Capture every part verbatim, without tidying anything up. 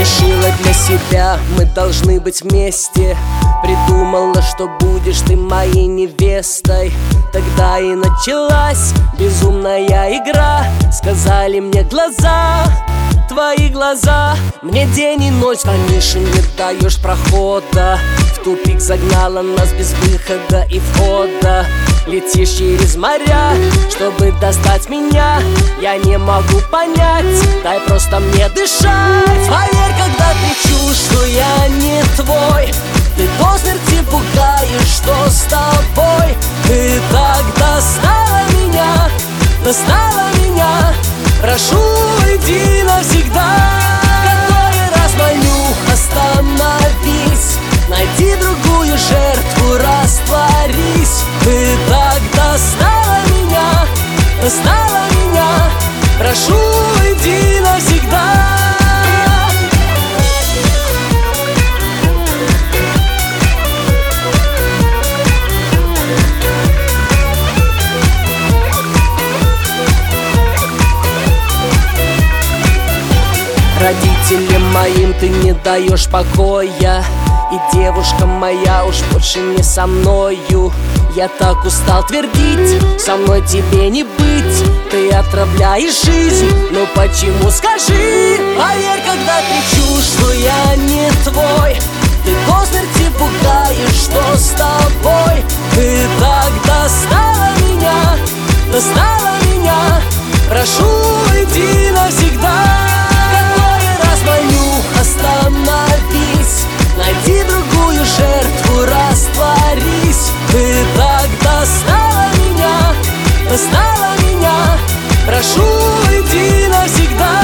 Решила для себя, мы должны быть вместе. Придумала, что будешь ты моей невестой. Тогда и началась безумная игра. Сказали мне глаза, твои глаза. Мне день и ночь звонишь и не даешь прохода. В тупик загнала нас без выхода и входа. Летишь через моря, чтобы достать меня. Я не могу понять, дай просто мне дышать. Поверь, когда кричу, что я не твой. Ты до смерти пугаешь, что с тобой. Ты так достала меня, достала меня. Прошу, уйди навсегда. Который раз молю, остановись. Найди другую жертву, растворись. Ты так достала меня, достала меня. Прошу, уйди навсегда. Родителям моим ты не даешь покоя. И девушка моя уж больше не со мною. Я так устал твердить, со мной тебе не быть. Ты отравляешь жизнь, ну почему, скажи? Поверь, когда кричу, что я не твой. Ты до смерти пугаешь, что с тобой. Ты так достала меня, достала меня. Прошу, уйди навсегда. Остановись, найди другую жертву, растворись. Ты так достала меня, достала меня. Прошу, уйди навсегда.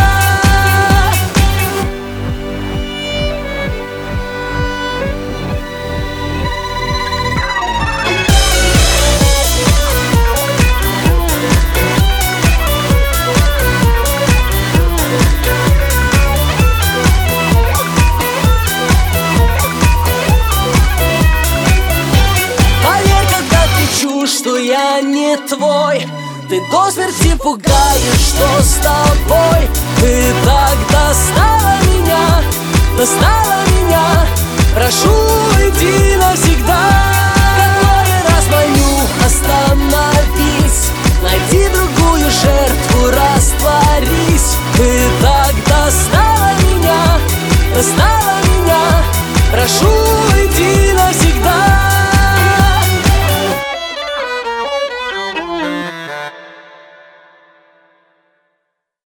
Что я не твой. Ты до смерти пугаешь, что с тобой. Ты так достала меня, достала меня. Прошу, уйди навсегда. Который раз молю, остановись. Найди другую жертву, растворись. Ты так достала меня, достала меня. Прошу,